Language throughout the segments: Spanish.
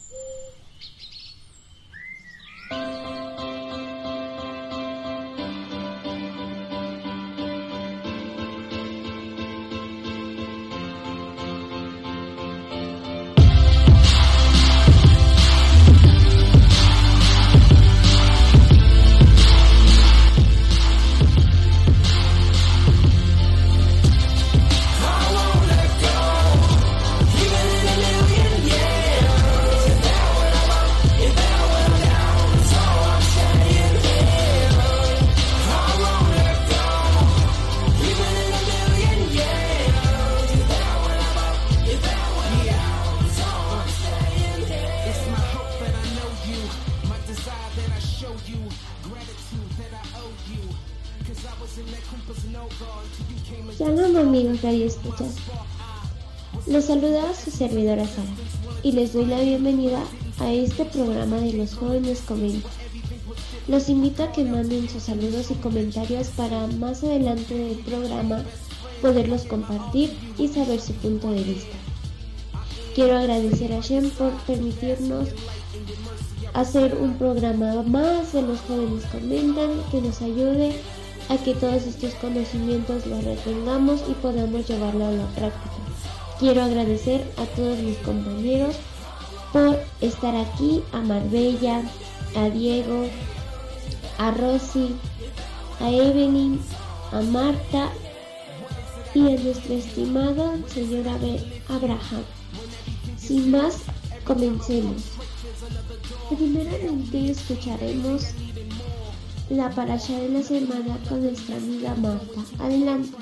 Shalom amigos radioescuchas, les saluda su servidora Sara y les doy la bienvenida a este programa de Los Jóvenes Comentan. Los invito a que manden sus saludos y comentarios para más adelante del programa poderlos compartir y saber su punto de vista. Quiero agradecer a Shem por permitirnos hacer un programa más de Los Jóvenes Comentan que nos ayude a que todos estos conocimientos los retengamos y podamos llevarlo a la práctica. Quiero agradecer a todos mis compañeros por estar aquí, a Marbella, a Diego, a Rosy, a Evelyn, a Marta y a nuestra estimada señora Abraham. Sin más, comencemos. Primeramente escucharemos la parasha de la semana con nuestra amiga Marta. Adelante.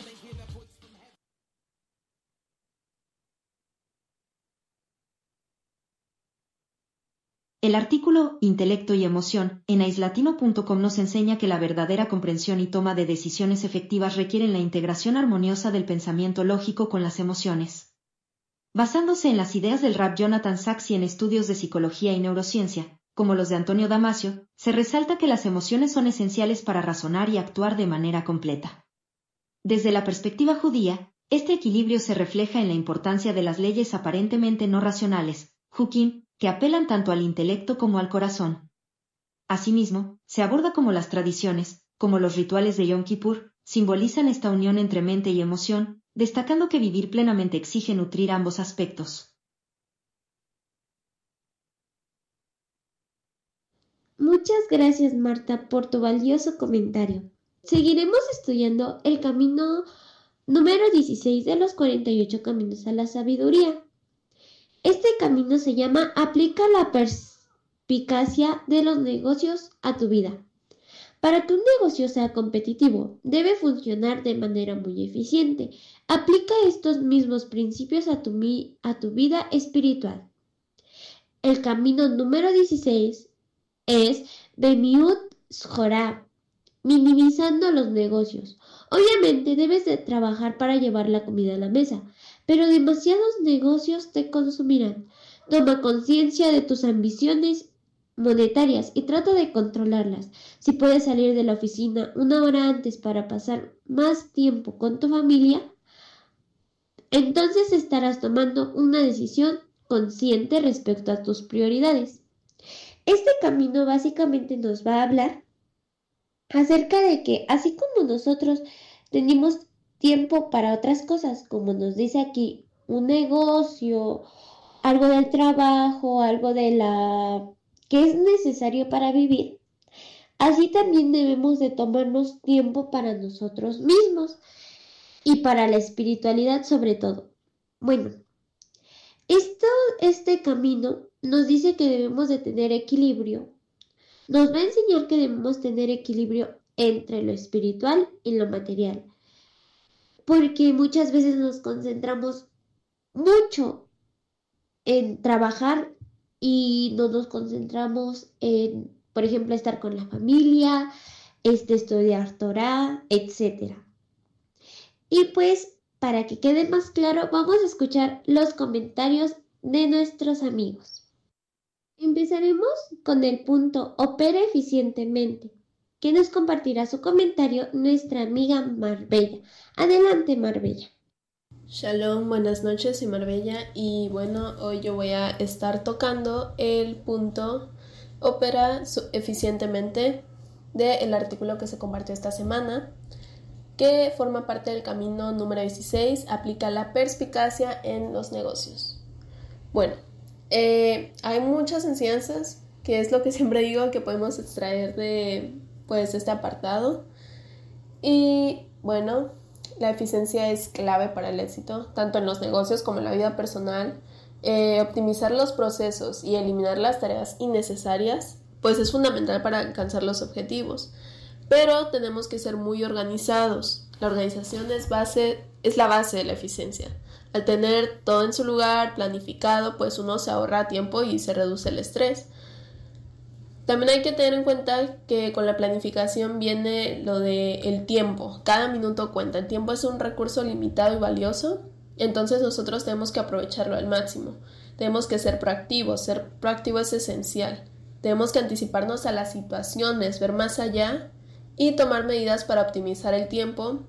El artículo Intelecto y emoción en aislatino.com nos enseña que la verdadera comprensión y toma de decisiones efectivas requieren la integración armoniosa del pensamiento lógico con las emociones. Basándose en las ideas del Rab Jonathan Sacks y en estudios de psicología y neurociencia, como los de Antonio Damasio, se resalta que las emociones son esenciales para razonar y actuar de manera completa. Desde la perspectiva judía, este equilibrio se refleja en la importancia de las leyes aparentemente no racionales, Hukim, que apelan tanto al intelecto como al corazón. Asimismo, se aborda cómo las tradiciones, como los rituales de Yom Kippur, simbolizan esta unión entre mente y emoción, destacando que vivir plenamente exige nutrir ambos aspectos. Muchas gracias Marta por tu valioso comentario. Seguiremos estudiando el camino número 16 de los 48 caminos a la sabiduría. Este camino se llama Aplica la perspicacia de los negocios a tu vida. Para que un negocio sea competitivo, debe funcionar de manera muy eficiente. Aplica estos mismos principios a tu vida espiritual. El camino número 16 es Bemiut Shorah, minimizando los negocios. Obviamente debes de trabajar para llevar la comida a la mesa, pero demasiados negocios te consumirán. Toma conciencia de tus ambiciones monetarias y trata de controlarlas. Si puedes salir de la oficina una hora antes para pasar más tiempo con tu familia, entonces estarás tomando una decisión consciente respecto a tus prioridades. Este camino básicamente nos va a hablar acerca de que así como nosotros tenemos tiempo para otras cosas, como nos dice aquí, un negocio, algo del trabajo, algo de la que es necesario para vivir, así también debemos de tomarnos tiempo para nosotros mismos y para la espiritualidad sobre todo. Bueno, este camino nos dice que debemos de tener equilibrio. Nos va a enseñar que debemos tener equilibrio entre lo espiritual y lo material. Porque muchas veces nos concentramos mucho en trabajar y no nos concentramos en, por ejemplo, estar con la familia, estudiar Torah, etc. Y pues, para que quede más claro, vamos a escuchar los comentarios de nuestros amigos. Empezaremos con el punto opera eficientemente, que nos compartirá su comentario nuestra amiga Marbella. Adelante, Marbella. Shalom, buenas noches, soy Marbella y bueno, hoy yo voy a estar tocando el punto opera eficientemente del artículo que se compartió esta semana, que forma parte del camino número 16, aplica la perspicacia en los negocios. Bueno, hay muchas enseñanzas, que es lo que siempre digo que podemos extraer de este apartado. Y bueno, la eficiencia es clave para el éxito, tanto en los negocios como en la vida personal. Optimizar los procesos y eliminar las tareas innecesarias, pues es fundamental para alcanzar los objetivos. Pero tenemos que ser muy organizados. La organización es la base de la eficiencia. Al tener todo en su lugar, planificado, pues uno se ahorra tiempo y se reduce el estrés. También hay que tener en cuenta que con la planificación viene lo del tiempo. Cada minuto cuenta. El tiempo es un recurso limitado y valioso, entonces nosotros tenemos que aprovecharlo al máximo. Tenemos que ser proactivos. Ser proactivo es esencial. Tenemos que anticiparnos a las situaciones, ver más allá y tomar medidas para optimizar el tiempo.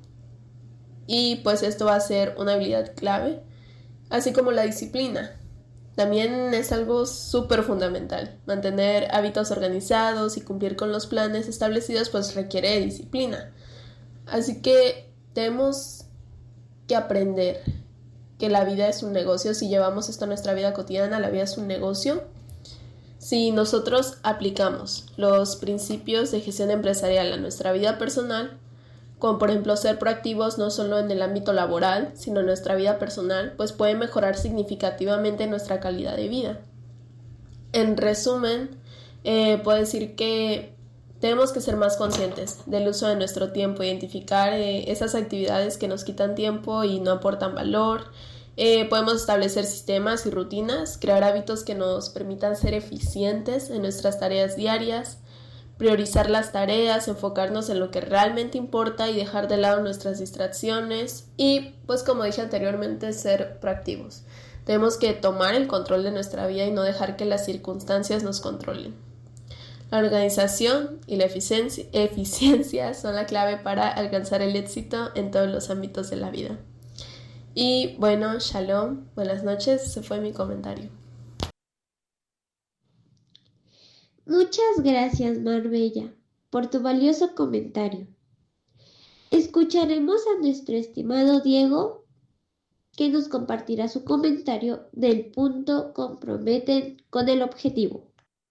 Y pues esto va a ser una habilidad clave, así como la disciplina. También es algo súper fundamental. Mantener hábitos organizados y cumplir con los planes establecidos pues requiere disciplina. Así que tenemos que aprender que la vida es un negocio. Si llevamos esto a nuestra vida cotidiana, la vida es un negocio. Si nosotros aplicamos los principios de gestión empresarial a nuestra vida personal, como por ejemplo ser proactivos no solo en el ámbito laboral, sino en nuestra vida personal, pues puede mejorar significativamente nuestra calidad de vida. En resumen, puedo decir que tenemos que ser más conscientes del uso de nuestro tiempo, identificar esas actividades que nos quitan tiempo y no aportan valor. Podemos establecer sistemas y rutinas, crear hábitos que nos permitan ser eficientes en nuestras tareas diarias, priorizar las tareas, enfocarnos en lo que realmente importa y dejar de lado nuestras distracciones y, pues como dije anteriormente, ser proactivos. Tenemos que tomar el control de nuestra vida y no dejar que las circunstancias nos controlen. La organización y la eficiencia son la clave para alcanzar el éxito en todos los ámbitos de la vida. Y bueno, shalom, buenas noches, ese fue mi comentario. Muchas gracias, Marbella, por tu valioso comentario. Escucharemos a nuestro estimado Diego, que nos compartirá su comentario del punto comprometen con el objetivo.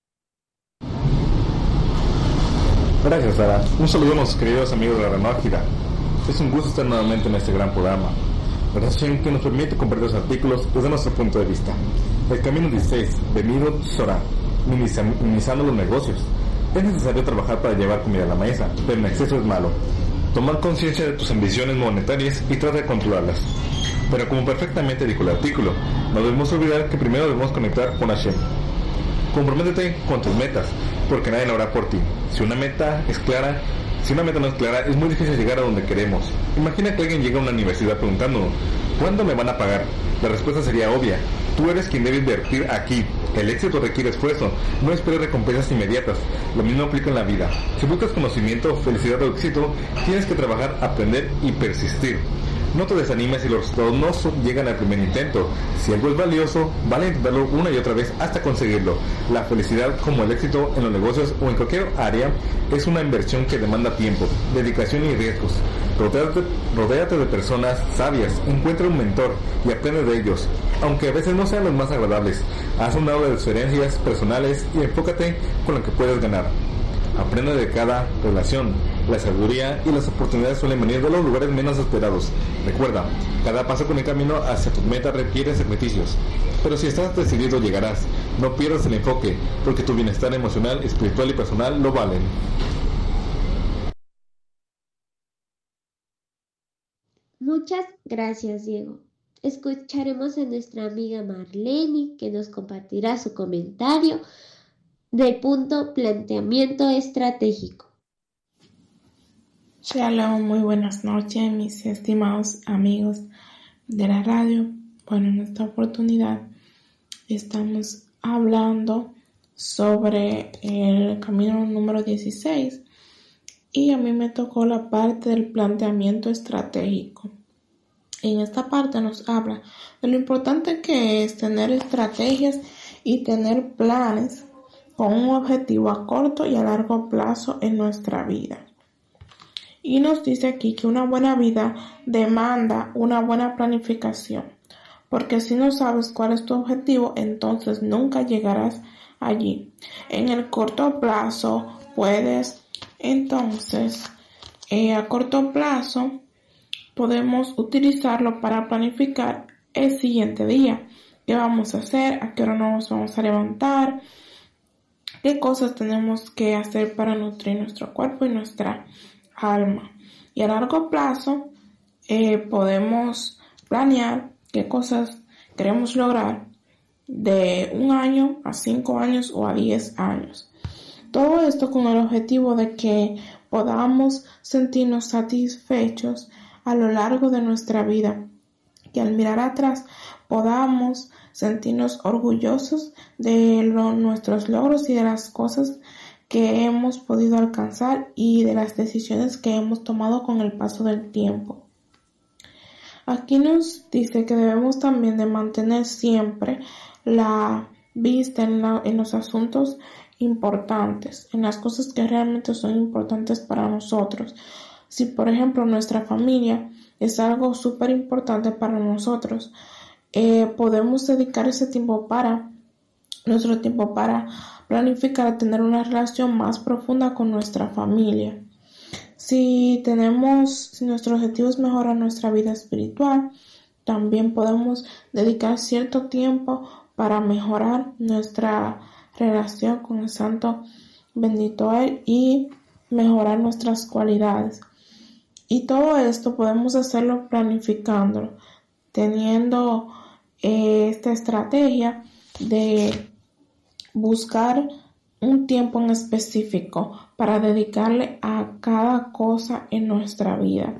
Gracias, Sara. Un saludo a nuestros queridos amigos de la Renógira. Es un gusto estar nuevamente en este gran programa. Gracias que nos permite compartir los artículos desde nuestro punto de vista. El camino 16 de Midot Sora, minimizando los negocios. Es necesario trabajar para llevar comida a la mesa, pero en exceso es malo. Tomar conciencia de tus ambiciones monetarias y trata de controlarlas. Pero como perfectamente dijo el artículo, no debemos olvidar que primero debemos conectar con Hashem. Comprométete con tus metas, porque nadie lo hará por ti. Si una meta no es clara, es muy difícil llegar a donde queremos. Imagina que alguien llega a una universidad preguntándonos, ¿cuándo me van a pagar? La respuesta sería obvia. Tú eres quien debe invertir aquí. El éxito requiere esfuerzo. No esperes recompensas inmediatas. Lo mismo aplica en la vida. Si buscas conocimiento, felicidad o éxito, tienes que trabajar, aprender y persistir. No te desanimes si los resultados no llegan al primer intento. Si algo es valioso, vale intentarlo una y otra vez hasta conseguirlo. La felicidad, como el éxito en los negocios o en cualquier área, es una inversión que demanda tiempo, dedicación y riesgos. Rodéate de personas sabias, encuentra un mentor y aprende de ellos, aunque a veces no sean los más agradables. Haz un lado de tus herencias personales y enfócate con lo que puedes ganar. Aprende de cada relación. La sabiduría y las oportunidades suelen venir de los lugares menos esperados. Recuerda, cada paso con el camino hacia tus metas requiere sacrificios. Pero si estás decidido, llegarás. No pierdas el enfoque, porque tu bienestar emocional, espiritual y personal lo valen. Muchas gracias, Diego. Escucharemos a nuestra amiga Marlene, que nos compartirá su comentario del punto planteamiento estratégico. Shalom, muy buenas noches, mis estimados amigos de la radio. Bueno, en esta oportunidad estamos hablando sobre el camino número 16 y a mí me tocó la parte del planteamiento estratégico. En esta parte nos habla de lo importante que es tener estrategias y tener planes con un objetivo a corto y a largo plazo en nuestra vida. Y nos dice aquí que una buena vida demanda una buena planificación, porque si no sabes cuál es tu objetivo, entonces nunca llegarás allí. En el corto plazo puedes, entonces, a corto plazo podemos utilizarlo para planificar el siguiente día. ¿Qué vamos a hacer? ¿A qué hora nos vamos a levantar? ¿Qué cosas tenemos que hacer para nutrir nuestro cuerpo y nuestra alma? Y a largo plazo podemos planear qué cosas queremos lograr de 1 año a 5 años o a 10 años. Todo esto con el objetivo de que podamos sentirnos satisfechos a lo largo de nuestra vida, que al mirar atrás podamos sentirnos orgullosos de nuestros logros y de las cosas que hemos podido alcanzar y de las decisiones que hemos tomado con el paso del tiempo. Aquí nos dice que debemos también de mantener siempre la vista en los asuntos importantes, en las cosas que realmente son importantes para nosotros. Si, por ejemplo, nuestra familia es algo súper importante para nosotros, podemos dedicar nuestro tiempo para planificar tener una relación más profunda con nuestra familia. Si nuestro objetivo es mejorar nuestra vida espiritual, también podemos dedicar cierto tiempo para mejorar nuestra relación con el Santo bendito Él y mejorar nuestras cualidades. Y todo esto podemos hacerlo planificándolo, teniendo esta estrategia de buscar un tiempo en específico para dedicarle a cada cosa en nuestra vida.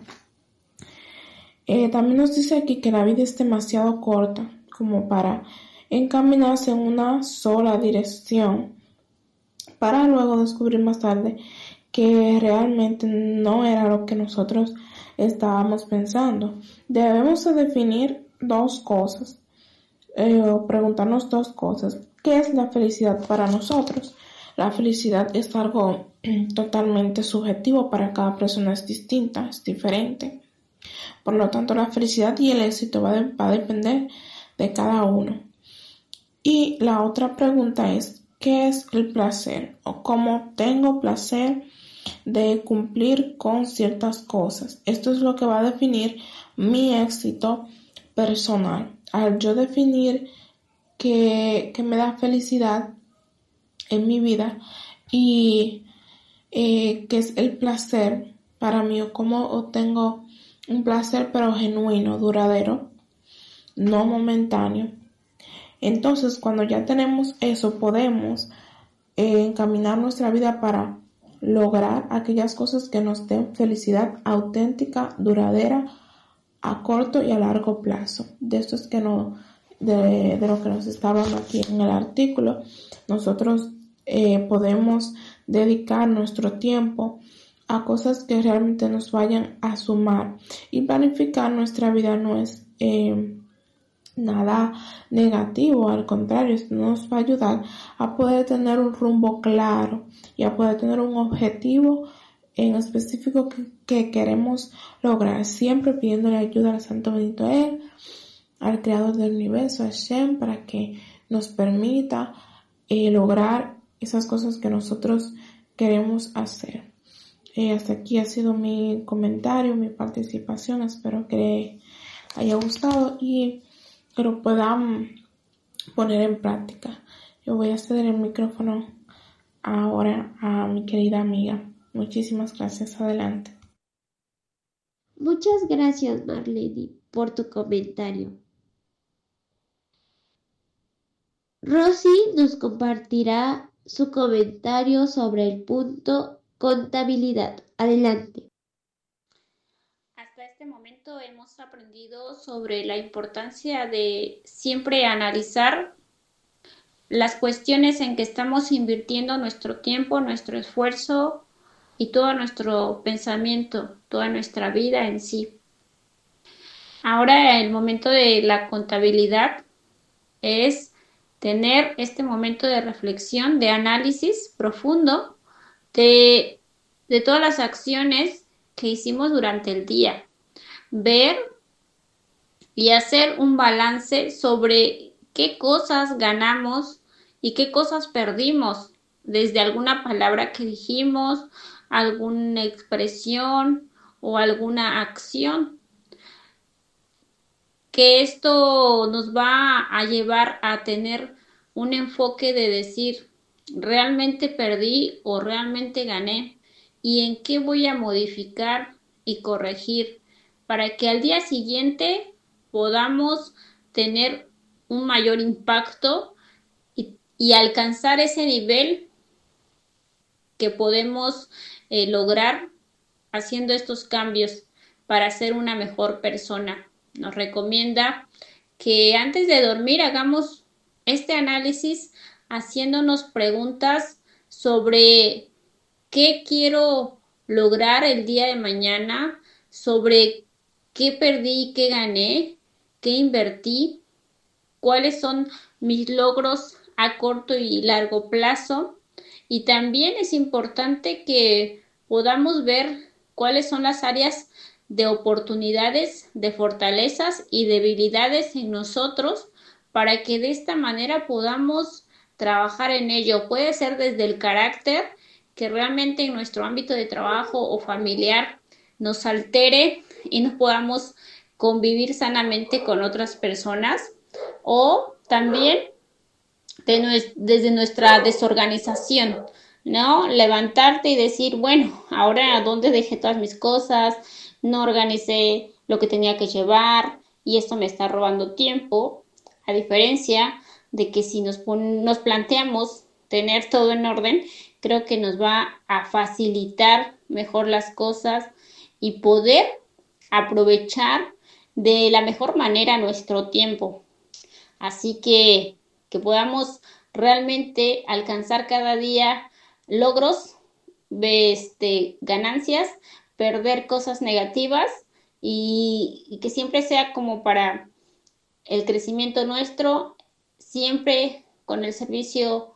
También nos dice aquí que la vida es demasiado corta como para encaminarse en una sola dirección, para luego descubrir más tarde que realmente no era lo que nosotros estábamos pensando. Debemos de definir dos cosas, o preguntarnos dos cosas. ¿Qué es la felicidad para nosotros? La felicidad es algo totalmente subjetivo, para cada persona es distinta, es diferente. Por lo tanto, la felicidad y el éxito va a depender de cada uno. Y la otra pregunta es, ¿qué es el placer? O cómo tengo placer de cumplir con ciertas cosas. Esto es lo que va a definir mi éxito personal. Al yo definir que me da felicidad en mi vida y qué es el placer para mí, o cómo obtengo un placer pero genuino, duradero, no momentáneo. Entonces, cuando ya tenemos eso, podemos encaminar nuestra vida para lograr aquellas cosas que nos den felicidad auténtica, duradera, a corto y a largo plazo. De esto es de lo que nos está hablando aquí en el artículo. Nosotros podemos dedicar nuestro tiempo a cosas que realmente nos vayan a sumar, y planificar nuestra vida no es nada negativo, al contrario, esto nos va a ayudar a poder tener un rumbo claro y a poder tener un objetivo en específico que queremos lograr, siempre pidiéndole ayuda al Santo bendito Él, al Creador del universo, a Shem, para que nos permita lograr esas cosas que nosotros queremos hacer. Hasta aquí ha sido mi comentario, mi participación. Espero que haya gustado y que lo puedan poner en práctica. Yo voy a ceder el micrófono ahora a mi querida amiga. Muchísimas gracias. Adelante. Muchas gracias, Marlene, por tu comentario. Rosy nos compartirá su comentario sobre el punto contabilidad. Adelante. Hasta este momento hemos aprendido sobre la importancia de siempre analizar las cuestiones en que estamos invirtiendo nuestro tiempo, nuestro esfuerzo y todo nuestro pensamiento, toda nuestra vida en sí. Ahora el momento de la contabilidad es tener este momento de reflexión, de análisis profundo de, de todas las acciones que hicimos durante el día. Ver y hacer un balance sobre qué cosas ganamos y qué cosas perdimos, desde alguna palabra que dijimos, alguna expresión o alguna acción, que esto nos va a llevar a tener un enfoque de decir, ¿realmente perdí o realmente gané? ¿Y en qué voy a modificar y corregir para que al día siguiente podamos tener un mayor impacto y alcanzar ese nivel que podemos lograr haciendo estos cambios para ser una mejor persona? Nos recomienda que antes de dormir hagamos este análisis haciéndonos preguntas sobre qué quiero lograr el día de mañana, sobre qué perdí, qué gané, qué invertí, cuáles son mis logros a corto y largo plazo. Y también es importante que podamos ver cuáles son las áreas de oportunidades, de fortalezas y debilidades en nosotros para que de esta manera podamos trabajar en ello. Puede ser desde el carácter, que realmente en nuestro ámbito de trabajo o familiar nos altere y no podamos convivir sanamente con otras personas, o también desde nuestra desorganización, ¿no? Levantarte y decir, bueno, ahora ¿dónde dejé todas mis cosas? No organicé lo que tenía que llevar y esto me está robando tiempo, a diferencia de que si nos planteamos tener todo en orden, creo que nos va a facilitar mejor las cosas y poder aprovechar de la mejor manera nuestro tiempo. Así que podamos realmente alcanzar cada día logros, ganancias, perder cosas negativas y que siempre sea como para el crecimiento nuestro, siempre con el servicio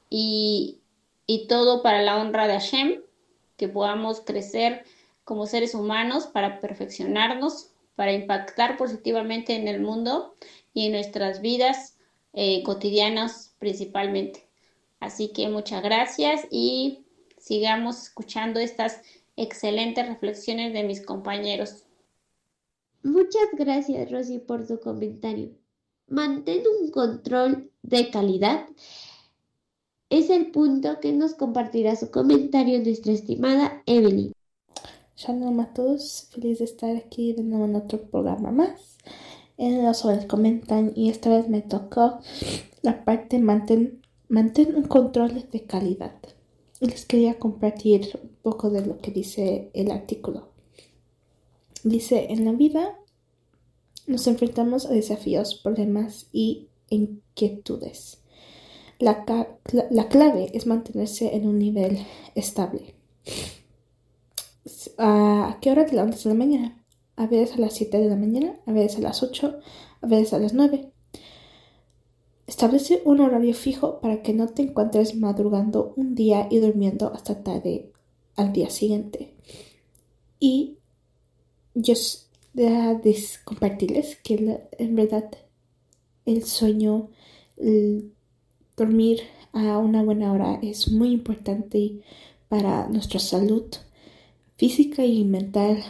y todo para la honra de Hashem, que podamos crecer como seres humanos para perfeccionarnos, para impactar positivamente en el mundo y en nuestras vidas cotidianas principalmente. Así que muchas gracias y sigamos escuchando estas excelentes reflexiones de mis compañeros. Muchas gracias, Rosy, por tu comentario. Mantén un control de calidad. Es el punto que nos compartirá su comentario nuestra estimada Evelyn. Shalom a todos, feliz de estar aquí de nuevo en otro programa más. Los jóvenes comentan y esta vez me tocó la parte mantén un control de calidad. Y les quería compartir un poco de lo que dice el artículo. Dice, en la vida nos enfrentamos a desafíos, problemas y inquietudes. La clave es mantenerse en un nivel estable. ¿A qué hora te levantas en la mañana? A veces a las 7 de la mañana, a veces a las 8, a veces a las 9. Establece un horario fijo para que no te encuentres madrugando un día y durmiendo hasta tarde al día siguiente. Y yo compartirles que en verdad el sueño, el dormir a una buena hora es muy importante para nuestra salud física y mental.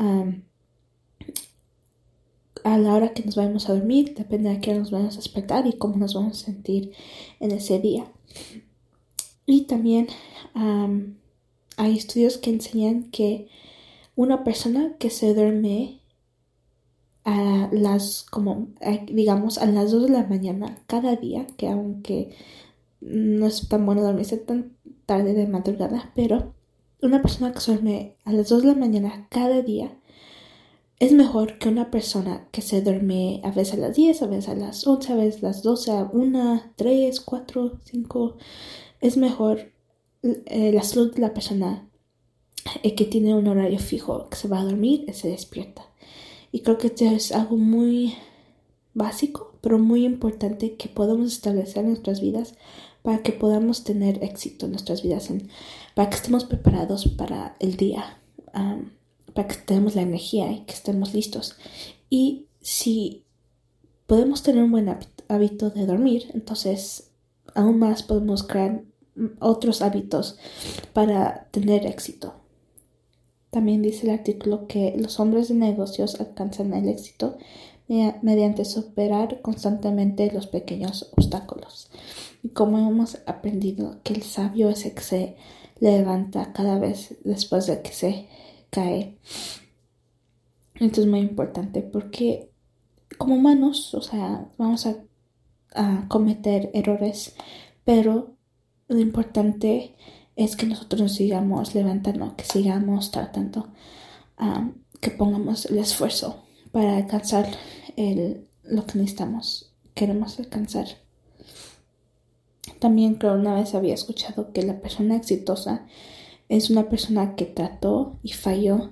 A la hora que nos vayamos a dormir, depende de qué hora nos vamos a despertar y cómo nos vamos a sentir en ese día. Y también hay estudios que enseñan que una persona que se duerme a las 2 de la mañana cada día, que aunque no es tan bueno dormirse tan tarde de madrugada, pero una persona que se duerme a las 2 de la mañana cada día es mejor que una persona que se duerme a veces a las 10, a veces a las 11, a veces a las 12, a 1, 3, 4, 5. Es mejor la salud de la persona que tiene un horario fijo, que se va a dormir y se despierta. Y creo que esto es algo muy básico, pero muy importante que podamos establecer en nuestras vidas para que podamos tener éxito en nuestras vidas, para que estemos preparados para el día, para que tengamos la energía y que estemos listos. Y si podemos tener un buen hábito de dormir, entonces aún más podemos crear otros hábitos para tener éxito. También dice el artículo que los hombres de negocios alcanzan el éxito mediante superar constantemente los pequeños obstáculos. Y como hemos aprendido que el sabio es el que se levanta cada vez después de que se cae. Esto es muy importante porque como humanos, vamos a cometer errores, pero lo importante es que nosotros nos sigamos levantando, que sigamos tratando, que pongamos el esfuerzo para alcanzar lo que queremos alcanzar. También creo una vez había escuchado que la persona exitosa es una persona que trató y falló,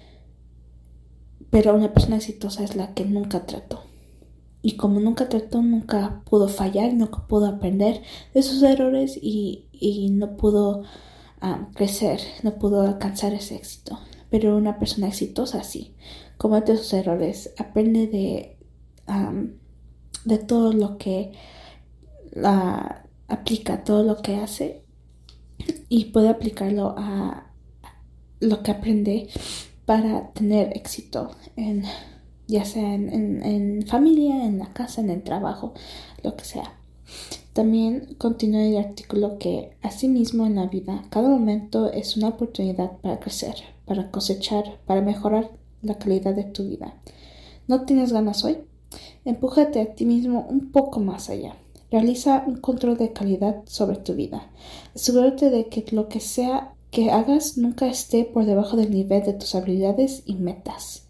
pero una persona exitosa es la que nunca trató. Y como nunca trató, nunca pudo fallar, nunca pudo aprender de sus errores y no pudo crecer, no pudo alcanzar ese éxito. Pero una persona exitosa sí, comete sus errores, aprende de todo lo que aplica, todo lo que hace y puede aplicarlo a lo que aprende para tener éxito ya sea en familia, en la casa, en el trabajo, lo que sea. También continúa el artículo que asimismo en la vida cada momento es una oportunidad para crecer, para cosechar, para mejorar la calidad de tu vida. ¿No tienes ganas hoy? Empújate a ti mismo un poco más allá. Realiza un control de calidad sobre tu vida. Asegúrate de que lo que sea que hagas nunca esté por debajo del nivel de tus habilidades y metas.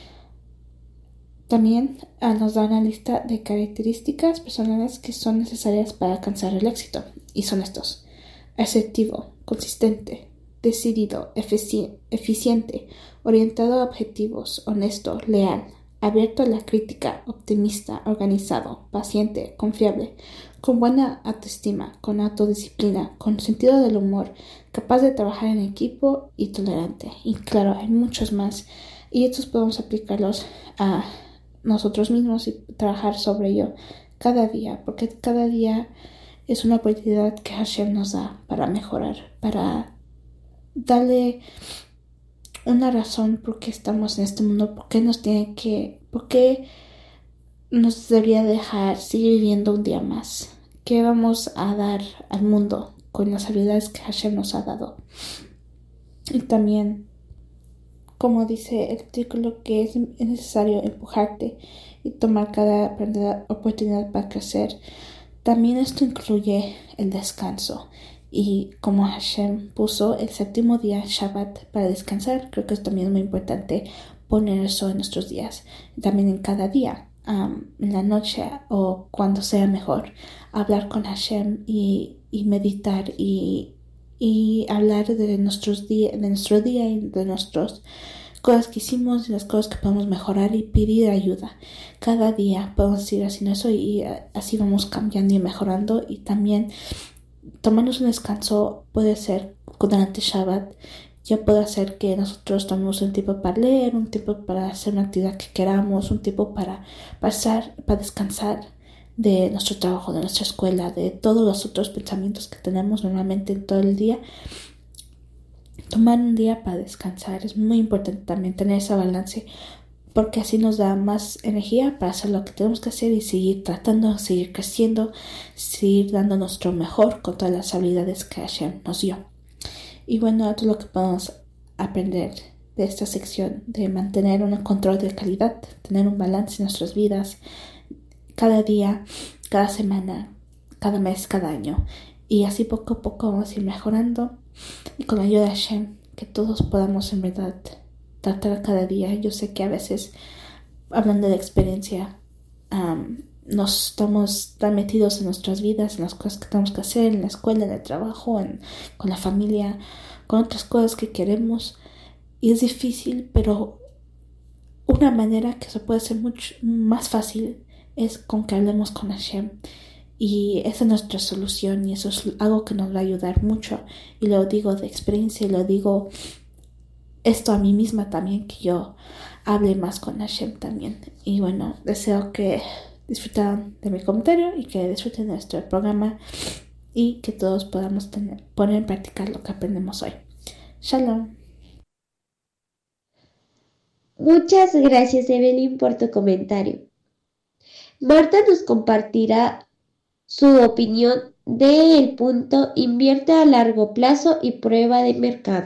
También nos da una lista de características personales que son necesarias para alcanzar el éxito. Y son estos: asertivo, consistente, decidido, eficiente, orientado a objetivos, honesto, leal, abierto a la crítica, optimista, organizado, paciente, confiable, con buena autoestima, con autodisciplina, con sentido del humor, capaz de trabajar en equipo y tolerante. Y claro, hay muchos más. Y estos podemos aplicarlos a nosotros mismos y trabajar sobre ello cada día, porque cada día es una oportunidad que Hashem nos da para mejorar, para darle una razón por qué estamos en este mundo, por qué nos debería dejar seguir viviendo un día más, qué vamos a dar al mundo con las habilidades que Hashem nos ha dado. Y también, como dice el artículo, que es necesario empujarte y tomar cada oportunidad para crecer. También esto incluye el descanso. Y como Hashem puso el séptimo día, Shabbat, para descansar, creo que también es muy importante poner eso en nuestros días. También en cada día, en la noche o cuando sea mejor, hablar con Hashem y meditar y hablar de nuestro día y de nuestras cosas que hicimos y las cosas que podemos mejorar y pedir ayuda. Cada día podemos ir haciendo eso y así vamos cambiando y mejorando. Y también tomarnos un descanso puede ser durante Shabbat. Ya puede ser que nosotros tomemos un tiempo para leer, un tiempo para hacer una actividad que queramos, un tiempo para descansar de nuestro trabajo, de nuestra escuela, de todos los otros pensamientos que tenemos normalmente en todo el día. Tomar un día para descansar es muy importante también, tener ese balance, porque así nos da más energía para hacer lo que tenemos que hacer y seguir tratando, seguir creciendo, seguir dando nuestro mejor con todas las habilidades que Hashem nos dio. Y bueno, esto es lo que podemos aprender de esta sección, de mantener un control de calidad, tener un balance en nuestras vidas, cada día, cada semana, cada mes, cada año. Y así poco a poco vamos a ir mejorando. Y con la ayuda de Hashem, que todos podamos en verdad tratar cada día. Yo sé que a veces, hablando de experiencia, nos estamos tan metidos en nuestras vidas, en las cosas que tenemos que hacer, en la escuela, en el trabajo, con la familia, con otras cosas que queremos. Y es difícil, pero una manera que se puede ser mucho más fácil es con que hablemos con Hashem. Y esa es nuestra solución y eso es algo que nos va a ayudar mucho. Y lo digo de experiencia y lo digo esto a mí misma también, que yo hable más con Hashem también. Y bueno, deseo que disfruten de mi comentario y que disfruten de nuestro programa y que todos podamos poner en práctica lo que aprendemos hoy. Shalom. Muchas gracias, Evelyn, por tu comentario. Marta nos compartirá su opinión del punto invierte a largo plazo y prueba de mercado.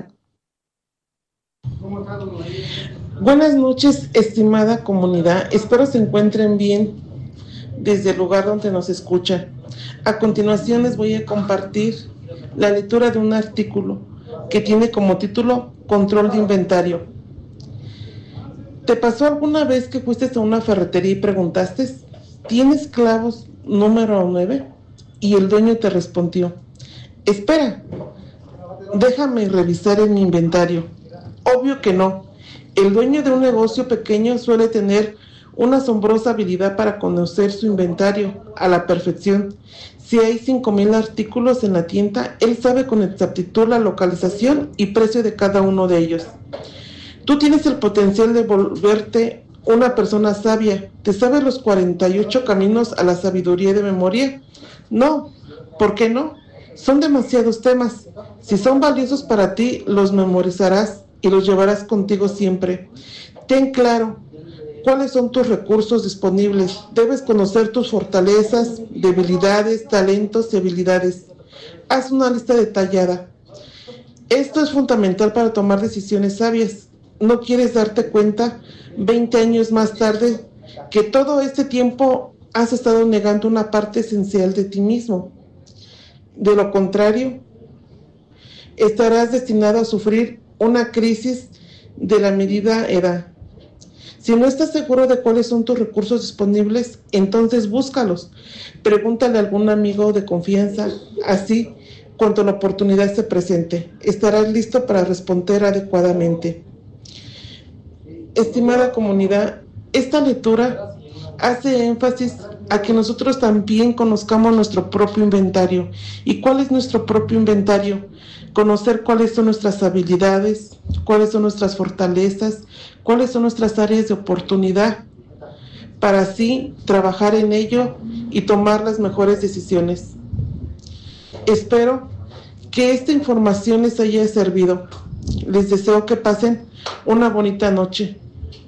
Buenas noches, estimada comunidad. Espero se encuentren bien desde el lugar donde nos escuchan. A continuación les voy a compartir la lectura de un artículo que tiene como título Control de inventario. ¿Te pasó alguna vez que fuiste a una ferretería y preguntaste, ¿tienes clavos número 9? Y el dueño te respondió, espera, déjame revisar en mi inventario. Obvio que no. El dueño de un negocio pequeño suele tener una asombrosa habilidad para conocer su inventario a la perfección. Si hay 5,000 artículos en la tienda, él sabe con exactitud la localización y precio de cada uno de ellos. Tú tienes el potencial de volverte una persona sabia. ¿Te sabes los 48 caminos a la sabiduría de memoria? No. ¿Por qué no? Son demasiados temas. Si son valiosos para ti, los memorizarás y los llevarás contigo siempre. Ten claro cuáles son tus recursos disponibles. Debes conocer tus fortalezas, debilidades, talentos y habilidades. Haz una lista detallada. Esto es fundamental para tomar decisiones sabias. ¿No quieres darte cuenta 20 años más tarde que todo este tiempo has estado negando una parte esencial de ti mismo? De lo contrario, estarás destinado a sufrir una crisis de la medida edad. Si no estás seguro de cuáles son tus recursos disponibles, entonces búscalos. Pregúntale a algún amigo de confianza. Así, cuando la oportunidad se presente, estarás listo para responder adecuadamente. Estimada comunidad, esta lectura hace énfasis a que nosotros también conozcamos nuestro propio inventario. ¿Y cuál es nuestro propio inventario? Conocer cuáles son nuestras habilidades, cuáles son nuestras fortalezas, cuáles son nuestras áreas de oportunidad, para así trabajar en ello y tomar las mejores decisiones. Espero que esta información les haya servido. Les deseo que pasen una bonita noche.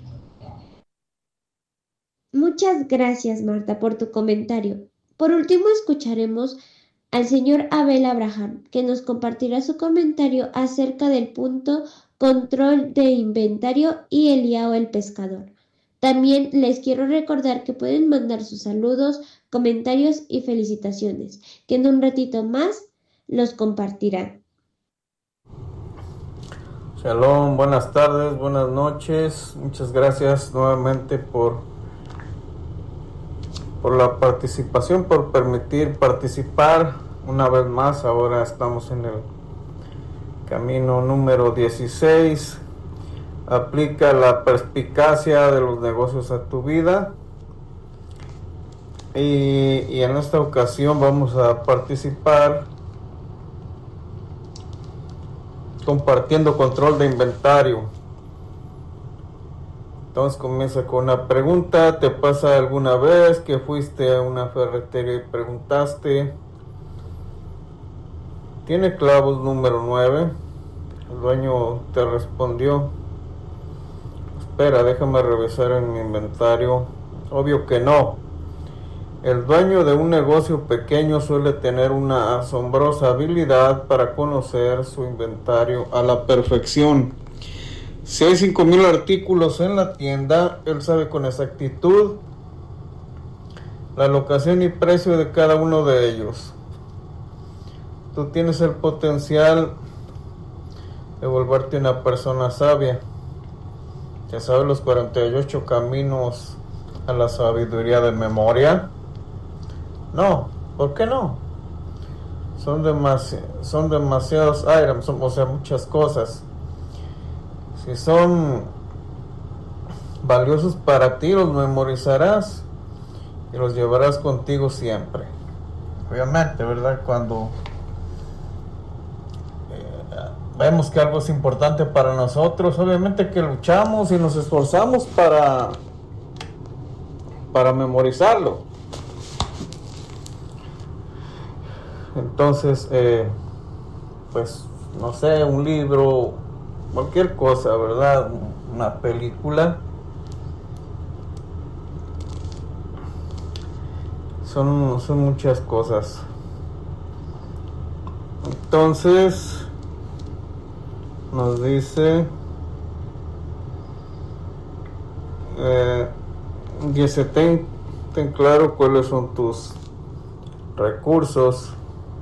Muchas gracias, Marta, por tu comentario. Por último, escucharemos al señor Abel Abraham, que nos compartirá su comentario acerca del punto control de inventario y Eliao el pescador. También les quiero recordar que pueden mandar sus saludos, comentarios y felicitaciones, que en un ratito más los compartirán. Shalom, buenas tardes, buenas noches. Muchas gracias nuevamente por la participación, por permitir participar una vez más. Ahora estamos en el camino número 16. Aplica la perspicacia de los negocios a tu vida. Y en esta ocasión vamos a participar compartiendo control de inventario. Entonces comienza con una pregunta. ¿Te pasa alguna vez que fuiste a una ferretería y preguntaste, ¿tiene clavos número 9? El dueño te respondió, espera, déjame revisar en mi inventario. Obvio que no. El dueño de un negocio pequeño suele tener una asombrosa habilidad para conocer su inventario a la perfección. Si hay 5,000 artículos en la tienda, él sabe con exactitud la locación y precio de cada uno de ellos. Tú tienes el potencial de volverte una persona sabia. ¿Ya sabes los 48 caminos a la sabiduría de memoria? No, ¿por qué no? Son demasiados items, o sea, muchas cosas. Si son valiosos para ti, los memorizarás y los llevarás contigo siempre. Obviamente, ¿verdad? Cuando vemos que algo es importante para nosotros, obviamente que luchamos y nos esforzamos para memorizarlo. Entonces, pues, no sé, un libro, cualquier cosa, ¿verdad? Una película. Son muchas cosas. Entonces, nos dice, dice, ten claro cuáles son tus recursos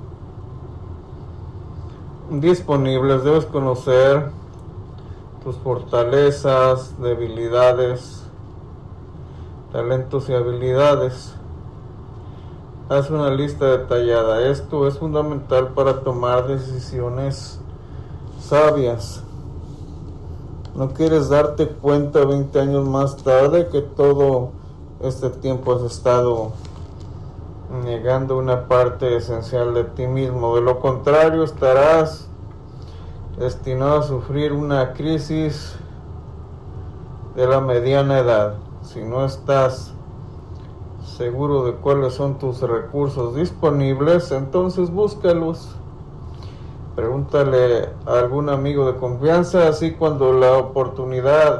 disponibles. Debes conocer tus fortalezas, debilidades, talentos y habilidades. Haz una lista detallada. Esto es fundamental para tomar decisiones sabias. No quieres darte cuenta 20 años más tarde que todo este tiempo has estado negando una parte esencial de ti mismo. De lo contrario, estarás destinado a sufrir una crisis de la mediana edad. Si no estás seguro de cuáles son tus recursos disponibles, entonces búscalos. Pregúntale a algún amigo de confianza, así cuando la oportunidad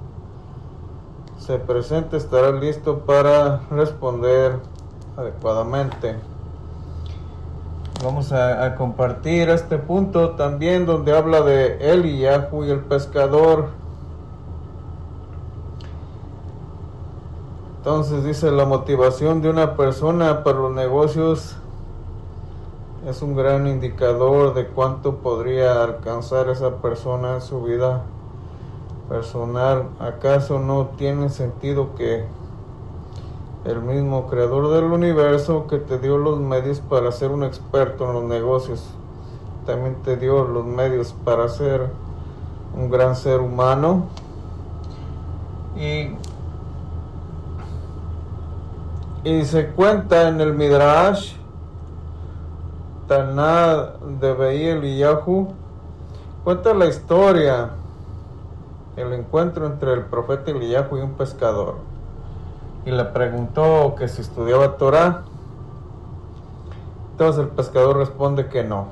se presente estará listo para responder adecuadamente. Vamos a compartir este punto también donde habla de Eliyahu y el pescador. Entonces dice, la motivación de una persona para los negocios es un gran indicador de cuánto podría alcanzar esa persona en su vida personal. ¿Acaso no tiene sentido que el mismo creador del universo que te dio los medios para ser un experto en los negocios, también te dio los medios para ser un gran ser humano? Y se cuenta en el Midrash Taná de Beí Eliyahu, cuenta la historia, el encuentro entre el profeta Eliyahu y un pescador, y le preguntó que si estudiaba Torah. Entonces el pescador responde que no,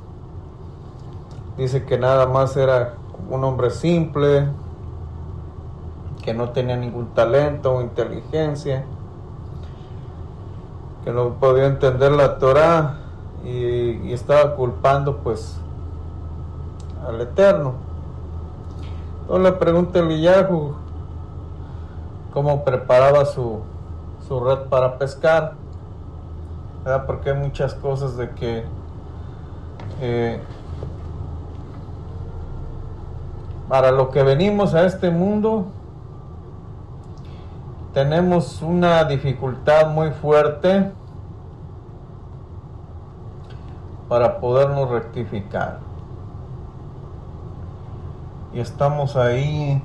dice que nada más era un hombre simple, que no tenía ningún talento o inteligencia, que no podía entender la Torah y estaba culpando pues al Eterno. Entonces le pregunta a Eliyahu cómo preparaba su red para pescar, ¿verdad? Porque hay muchas cosas de que para lo que venimos a este mundo tenemos una dificultad muy fuerte para podernos rectificar. Y estamos ahí,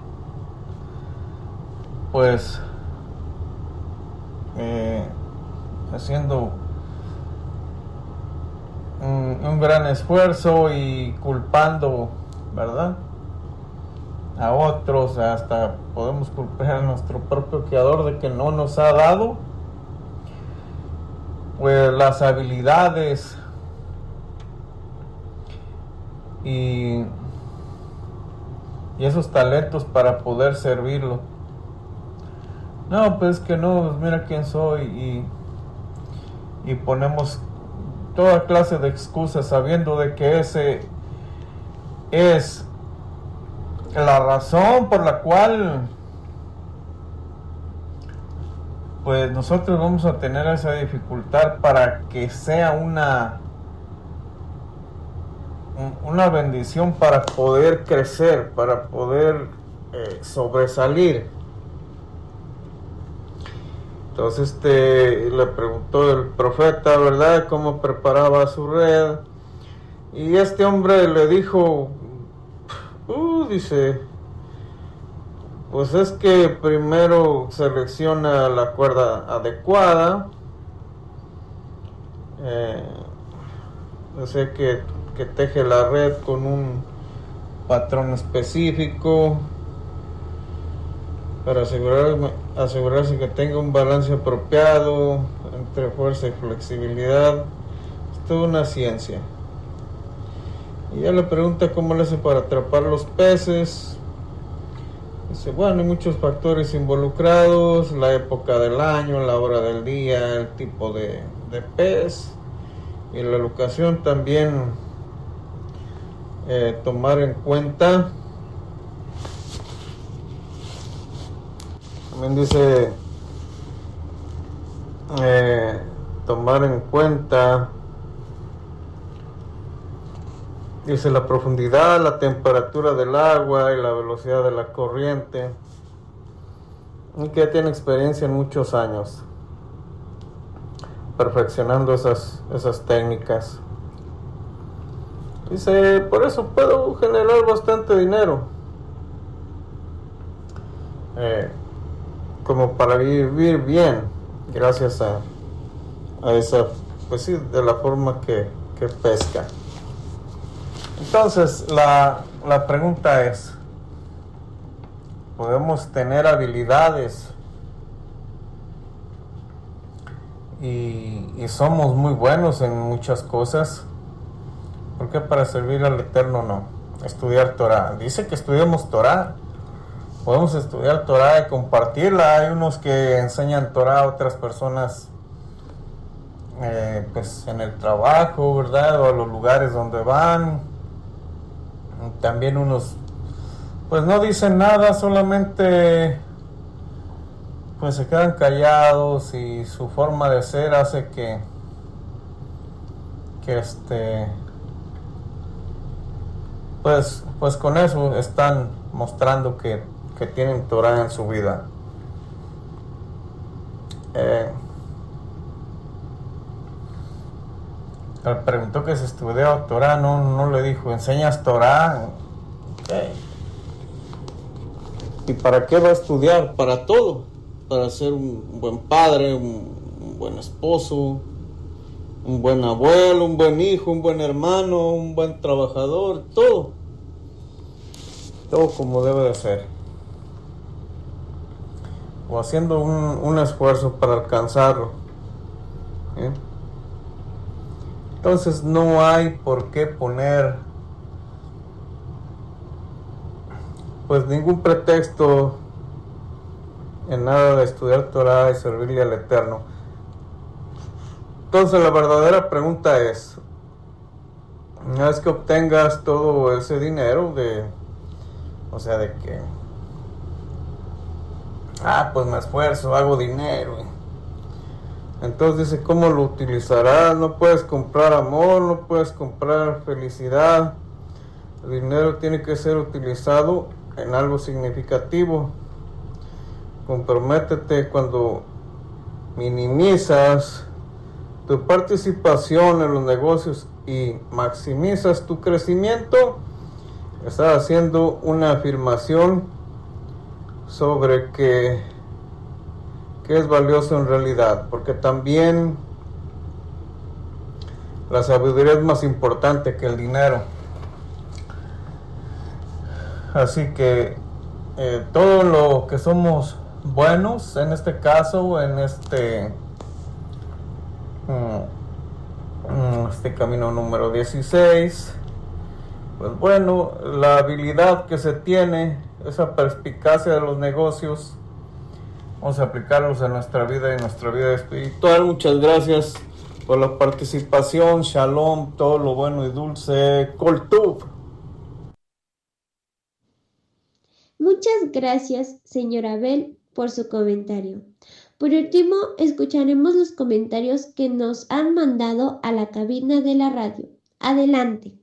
pues, haciendo un gran esfuerzo y culpando, ¿verdad?, a otros. Hasta podemos culpar a nuestro propio creador de que no nos ha dado pues las habilidades y esos talentos para poder servirlo. No, pues que no, pues mira quién soy, y ponemos toda clase de excusas sabiendo de que ese es la razón por la cual pues nosotros vamos a tener esa dificultad para que sea una bendición para poder crecer, para poder sobresalir. Entonces le preguntó el profeta, ¿verdad?, cómo preparaba su red, y este hombre le dijo, dice, Pues es que primero selecciona la cuerda adecuada. Yo sé que teje la red con un patrón específico para asegurarse que tenga un balance apropiado entre fuerza y flexibilidad. Es toda una ciencia. Y ya le pregunta cómo le hace para atrapar los peces. Dice, bueno, hay muchos factores involucrados: la época del año, la hora del día, el tipo de pez y la locación también tomar en cuenta. También dice tomar en cuenta, dice, la profundidad, la temperatura del agua y la velocidad de la corriente. Y que ya tiene experiencia en muchos años perfeccionando esas técnicas. Dice, por eso puedo generar bastante dinero, como para vivir bien, gracias a esa, pues sí, de la forma que pesca. Entonces, la pregunta es, ¿podemos tener habilidades y somos muy buenos en muchas cosas? ¿Por qué para servir al Eterno no? Estudiar Torah. Dice que estudiemos Torah. Podemos estudiar Torah y compartirla. Hay unos que enseñan Torah a otras personas, pues en el trabajo, ¿verdad? O a los lugares donde van. También unos, pues no dicen nada, solamente pues se quedan callados, y su forma de ser hace que pues con eso están mostrando que tienen Torah en su vida. Le preguntó que si estudió Torah, no le dijo, ¿enseñas Torah? Okay. ¿Y para qué va a estudiar? Para todo, para ser un buen padre, un buen esposo, un buen abuelo, un buen hijo, un buen hermano, un buen trabajador, todo como debe de ser, o haciendo un esfuerzo para alcanzarlo. Entonces no hay por qué poner pues ningún pretexto en nada de estudiar Torah y servirle al Eterno. Entonces la verdadera pregunta es, no es que obtengas todo ese dinero de que pues me esfuerzo, hago dinero. Entonces dice, ¿cómo lo utilizarás? No puedes comprar amor, no puedes comprar felicidad. El dinero tiene que ser utilizado en algo significativo. Comprométete. Cuando minimizas tu participación en los negocios y maximizas tu crecimiento, estás haciendo una afirmación sobre que es valioso en realidad, porque también la sabiduría es más importante que el dinero. Así que todo lo que somos buenos, en este caso, en este camino número 16, pues bueno, la habilidad que se tiene, esa perspicacia de los negocios, vamos a aplicarlos en nuestra vida y nuestra vida espiritual. Muchas gracias por la participación. Shalom, todo lo bueno y dulce. Kol Tuv. Muchas gracias, señor Abel, por su comentario. Por último, escucharemos los comentarios que nos han mandado a la cabina de la radio. Adelante.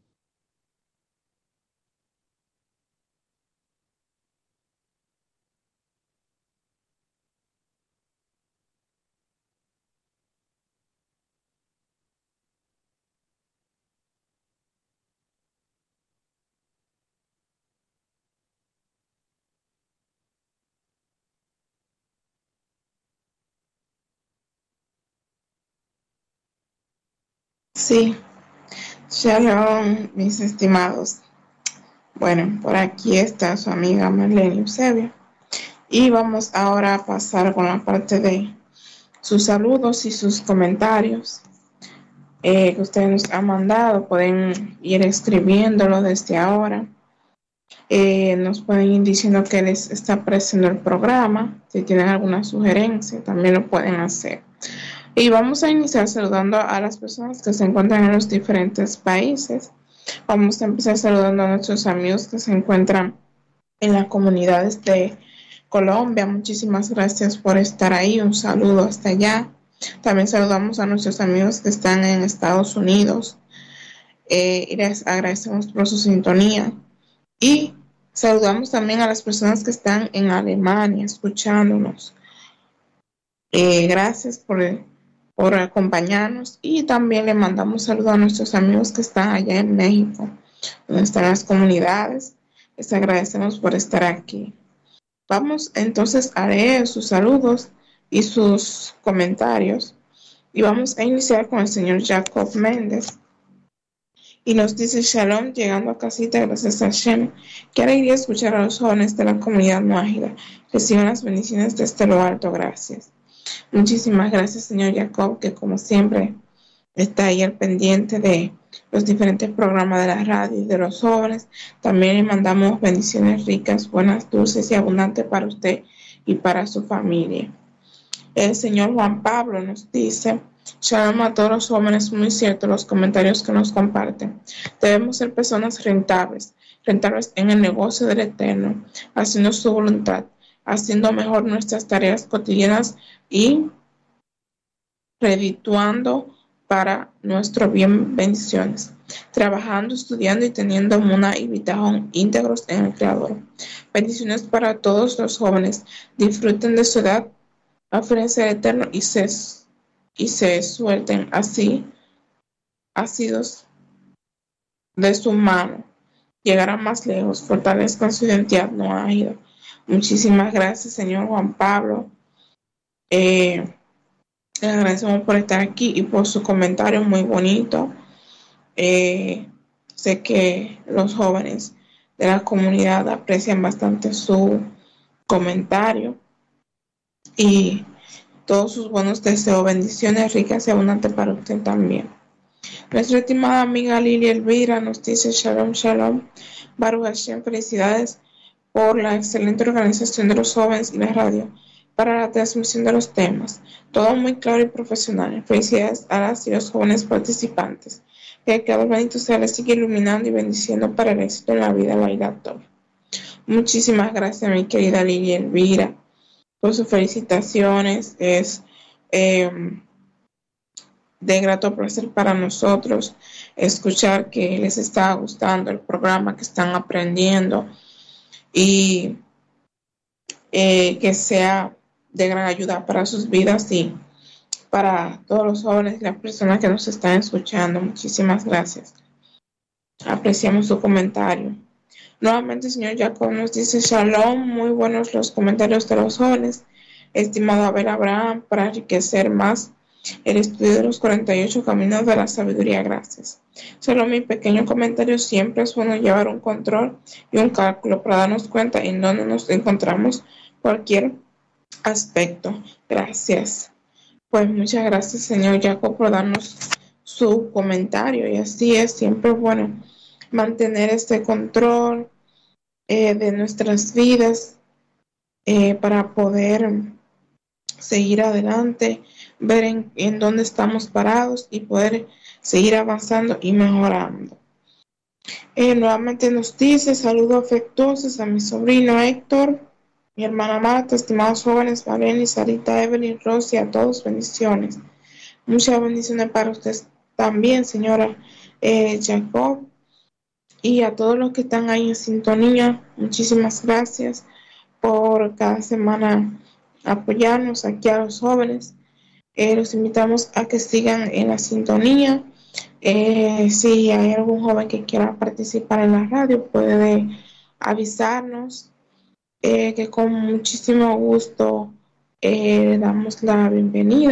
Sí, shalom, mis estimados. Bueno, por aquí está su amiga Marlene Eusebio. Y vamos ahora a pasar con la parte de sus saludos y sus comentarios que ustedes nos han mandado. Pueden ir escribiéndolo desde ahora. Nos pueden ir diciendo que les está pareciendo el programa. Si tienen alguna sugerencia, también lo pueden hacer. Y vamos a iniciar saludando a las personas que se encuentran en los diferentes países. Vamos a empezar saludando a nuestros amigos que se encuentran en las comunidades de Colombia. Muchísimas gracias por estar ahí. Un saludo hasta allá. También saludamos a nuestros amigos que están en Estados Unidos. Y les agradecemos por su sintonía. Y saludamos también a las personas que están en Alemania escuchándonos. Gracias por acompañarnos, y también le mandamos saludos a nuestros amigos que están allá en México, donde están las comunidades. Les agradecemos por estar aquí. Vamos entonces a leer sus saludos y sus comentarios, y vamos a iniciar con el señor Jacob Méndez. Y nos dice: Shalom, llegando a casita, gracias a Hashem. Qué alegría escuchar a los jóvenes de la comunidad Moágida. Reciban las bendiciones desde lo alto, gracias. Muchísimas gracias, señor Jacob, que como siempre está ahí al pendiente de los diferentes programas de la radio y de los jóvenes. También le mandamos bendiciones ricas, buenas, dulces y abundantes para usted y para su familia. El señor Juan Pablo nos dice: Shalom a todos los jóvenes, muy cierto los comentarios que nos comparten. Debemos ser personas rentables en el negocio del Eterno, haciendo su voluntad, haciendo mejor nuestras tareas cotidianas y redituando para nuestro bien bendiciones, trabajando, estudiando y teniendo Muna y Bitajón íntegros en el Creador. Bendiciones para todos los jóvenes. Disfruten de su edad, aférrense al Eterno y se suelten así, asidos de su mano. Llegarán más lejos, fortalezcan su identidad no ágida. Muchísimas gracias, señor Juan Pablo. Les agradecemos por estar aquí y por su comentario muy bonito. Sé que los jóvenes de la comunidad aprecian bastante su comentario y todos sus buenos deseos, bendiciones ricas y abundantes para usted también. Nuestra estimada amiga Lili Elvira nos dice: Shalom, Shalom, Baruch Hashem, felicidades por la excelente organización de los jóvenes y la radio para la transmisión de los temas. Todo muy claro y profesional. Felicidades a las y los jóvenes participantes. Que el Creador bendito sea les sigue iluminando y bendiciendo para el éxito en la vida Bailator. Muchísimas gracias, mi querida Lili Elvira, por sus felicitaciones. Es de grato placer para nosotros escuchar que les está gustando el programa, que están aprendiendo, y que sea de gran ayuda para sus vidas y para todos los jóvenes y las personas que nos están escuchando. Muchísimas gracias. Apreciamos su comentario. Nuevamente el señor Jacob nos dice: Shalom, muy buenos los comentarios de los jóvenes, estimado Abel Abraham, para enriquecer más el estudio de los 48 caminos de la sabiduría. Gracias. Solo mi pequeño comentario: siempre es bueno llevar un control y un cálculo para darnos cuenta en dónde nos encontramos cualquier aspecto. Gracias. Pues muchas gracias, señor Jacob, por darnos su comentario. Y así es, siempre es bueno mantener este control de nuestras vidas para poder seguir adelante, ver en dónde estamos parados y poder seguir avanzando y mejorando. Nuevamente nos dice: saludos afectuosos a mi sobrino Héctor, mi hermana Marta, estimados jóvenes, Marlene, Sarita, Evelyn, Rosy, a todos bendiciones. Muchas bendiciones para ustedes también, señora Jacob, y a todos los que están ahí en sintonía. Muchísimas gracias por cada semana apoyarnos aquí a los jóvenes. Los invitamos a que sigan en la sintonía. Si hay algún joven que quiera participar en la radio, puede avisarnos, que con muchísimo gusto le damos la bienvenida.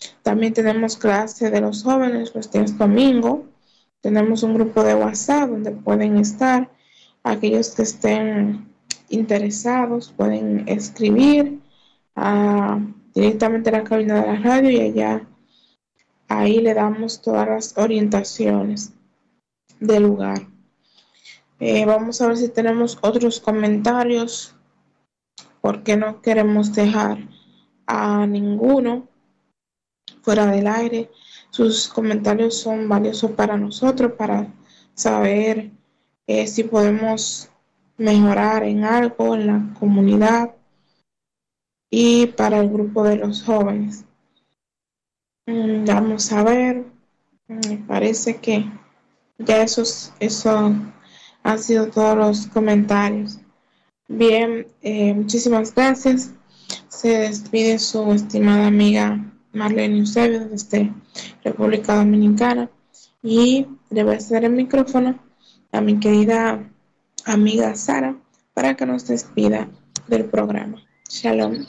También tenemos clase de los jóvenes los días domingo. Tenemos un grupo de WhatsApp donde pueden estar. Aquellos que estén interesados pueden escribir directamente a la cabina de la radio y allá ahí le damos todas las orientaciones del lugar. Vamos a ver si tenemos otros comentarios porque no queremos dejar a ninguno fuera del aire. Sus comentarios son valiosos para nosotros, para saber si podemos mejorar en algo en la comunidad y para el grupo de los jóvenes. Vamos a ver, me parece que ya eso han sido todos los comentarios. Bien, muchísimas gracias. Se despide su estimada amiga Marlene Eusebio desde República Dominicana y le voy a ceder el micrófono a mi querida amiga Sara para que nos despida del programa. Shalom.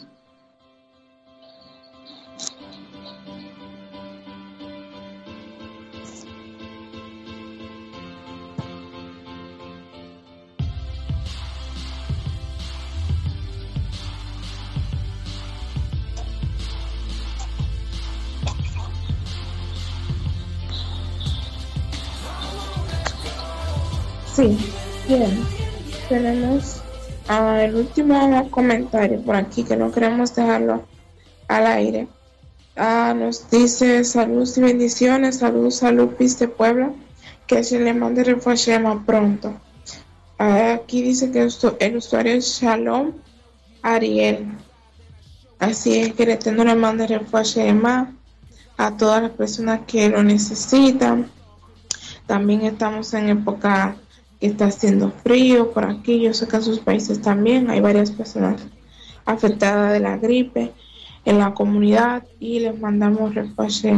Sí, bien. Tenemos el último comentario por aquí que no queremos dejarlo al aire. Nos dice salud y bendiciones, salud Pis de Puebla, que se le mande refuerzo pronto. Aquí dice que el usuario es Shalom Ariel. Así es que le tengo le mande refuerzo a todas las personas que lo necesitan. También estamos en época que está haciendo frío por aquí. Yo sé que en sus países también hay varias personas afectadas de la gripe en la comunidad y les mandamos refuerzo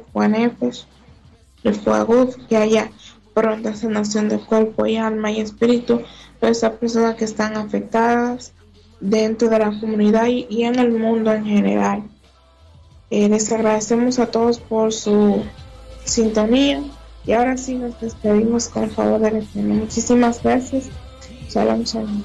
que haya pronta sanación de cuerpo y alma y espíritu para esas personas que están afectadas dentro de la comunidad y en el mundo en general. Les agradecemos a todos por su sintonía. Y ahora sí nos despedimos con el favor del Eterno. Muchísimas gracias. Shalom, shalom.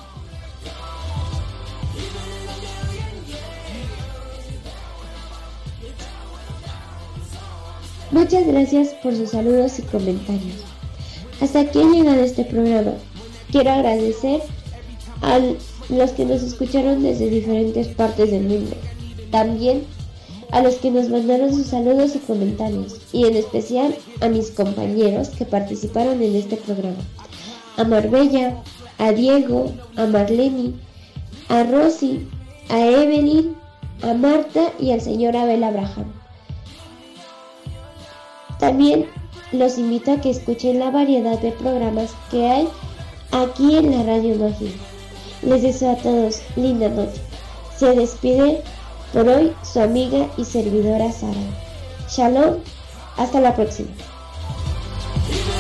Muchas gracias por sus saludos y comentarios. Hasta aquí ha llegado este programa. Quiero agradecer a los que nos escucharon desde diferentes partes del mundo. También a los que nos mandaron sus saludos y comentarios, y en especial a mis compañeros que participaron en este programa, a Marbella, a Diego, a Marlene, a Rosy, a Evelyn, a Marta y al señor Abel Abraham. También los invito a que escuchen la variedad de programas que hay aquí en la Radio Mágica. Les deseo a todos linda noche. Se despide por hoy su amiga y servidora Sara. Shalom, hasta la próxima.